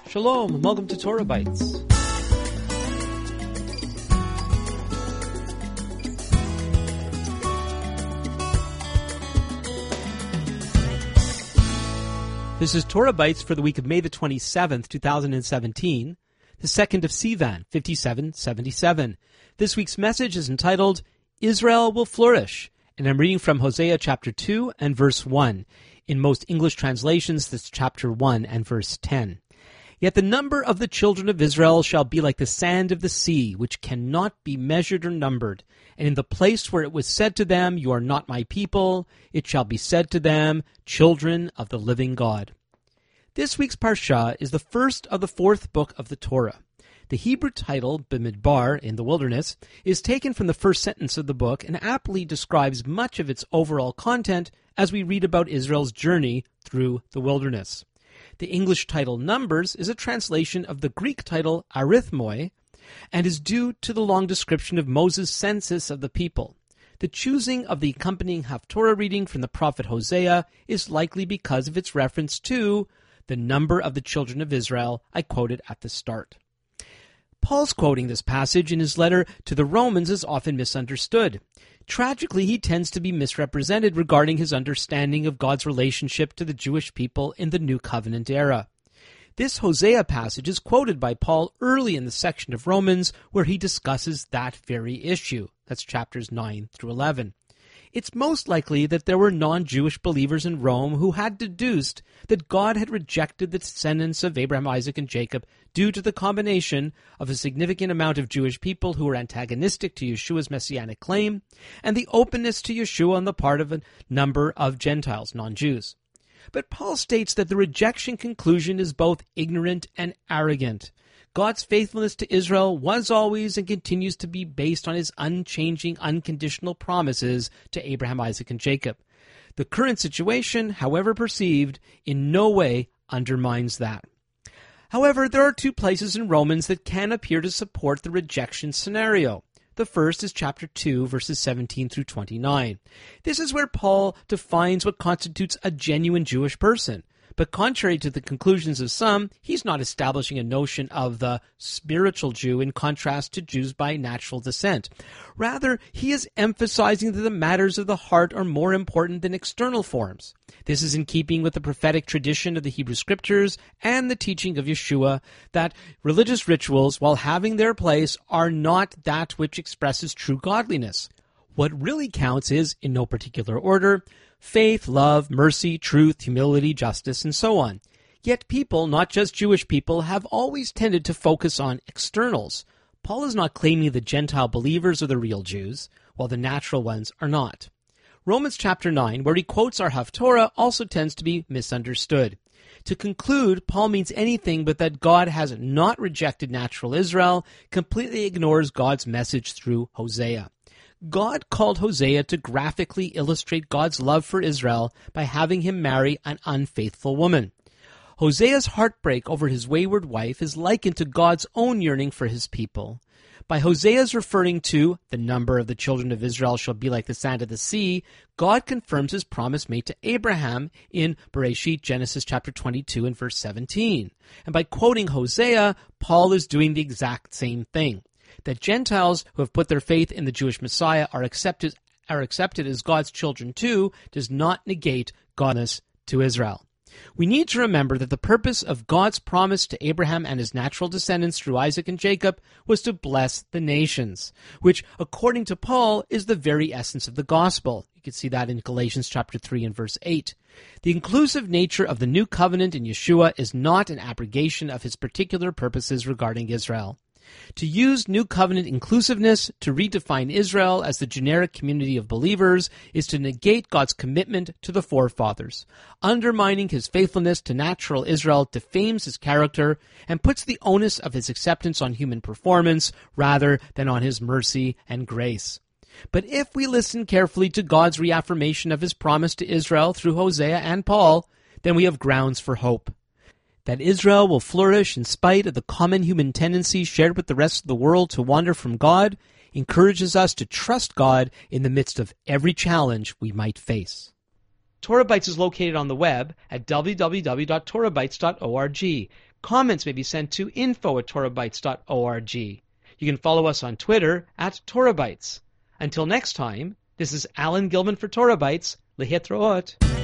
Shalom, and welcome to Torah Bites. This is Torah Bites for the week of May the 27th, 2017, the 2nd of Sivan, 5777. This week's message is entitled, Israel Will Flourish, and I'm reading from Hosea chapter 2 and verse 1. In most English translations, that's chapter 1 and verse 10. Yet the number of the children of Israel shall be like the sand of the sea, which cannot be measured or numbered. And in the place where it was said to them, You are not my people, it shall be said to them, Children of the living God. This week's Parsha is the first of the fourth book of the Torah. The Hebrew title, Bamidbar, in the wilderness, is taken from the first sentence of the book and aptly describes much of its overall content as we read about Israel's journey through the wilderness. The English title Numbers is a translation of the Greek title Arithmoi and is due to the long description of Moses' census of the people. The choosing of the accompanying Haftorah reading from the prophet Hosea is likely because of its reference to the number of the children of Israel I quoted at the start. Paul's quoting this passage in his letter to the Romans is often misunderstood. Tragically, he tends to be misrepresented regarding his understanding of God's relationship to the Jewish people in the New Covenant era. This Hosea passage is quoted by Paul early in the section of Romans where he discusses that very issue. That's chapters 9 through 11. It's most likely that there were non-Jewish believers in Rome who had deduced that God had rejected the descendants of Abraham, Isaac, and Jacob due to the combination of a significant amount of Jewish people who were antagonistic to Yeshua's messianic claim and the openness to Yeshua on the part of a number of Gentiles, non-Jews. But Paul states that the rejection conclusion is both ignorant and arrogant. God's faithfulness to Israel was always and continues to be based on his unchanging, unconditional promises to Abraham, Isaac, and Jacob. The current situation, however perceived, in no way undermines that. However, there are two places in Romans that can appear to support the rejection scenario. The first is chapter 2, verses 17 through 29. This is where Paul defines what constitutes a genuine Jewish person. But contrary to the conclusions of some, he's not establishing a notion of the spiritual Jew in contrast to Jews by natural descent. Rather, he is emphasizing that the matters of the heart are more important than external forms. This is in keeping with the prophetic tradition of the Hebrew Scriptures and the teaching of Yeshua that religious rituals, while having their place, are not that which expresses true godliness. What really counts is, in no particular order, faith, love, mercy, truth, humility, justice, and so on. Yet people, not just Jewish people, have always tended to focus on externals. Paul is not claiming the Gentile believers are the real Jews, while the natural ones are not. Romans chapter 9, where he quotes our Haftorah, also tends to be misunderstood. To conclude, Paul means anything but that God has not rejected natural Israel, completely ignores God's message through Hosea. God called Hosea to graphically illustrate God's love for Israel by having him marry an unfaithful woman. Hosea's heartbreak over his wayward wife is likened to God's own yearning for his people. By Hosea's referring to the number of the children of Israel shall be like the sand of the sea, God confirms his promise made to Abraham in Bereshit, Genesis chapter 22 and verse 17. And by quoting Hosea, Paul is doing the exact same thing. That Gentiles who have put their faith in the Jewish Messiah are accepted as God's children too does not negate godness to Israel. We need to remember that the purpose of God's promise to Abraham and his natural descendants through Isaac and Jacob was to bless the nations, which, according to Paul, is the very essence of the gospel. You can see that in Galatians chapter 3 and verse 8. The inclusive nature of the new covenant in Yeshua is not an abrogation of his particular purposes regarding Israel. To use New Covenant inclusiveness to redefine Israel as the generic community of believers is to negate God's commitment to the forefathers. Undermining his faithfulness to natural Israel defames his character and puts the onus of his acceptance on human performance rather than on his mercy and grace. But if we listen carefully to God's reaffirmation of his promise to Israel through Hosea and Paul, then we have grounds for hope. That Israel will flourish in spite of the common human tendency shared with the rest of the world to wander from God encourages us to trust God in the midst of every challenge we might face. Torah Bites is located on the web at www.torahbites.org. Comments may be sent to info@torahbytes.org. You can follow us on Twitter @TorahBytes. Until next time, this is Alan Gilman for Torah Bytes. Lehitraot.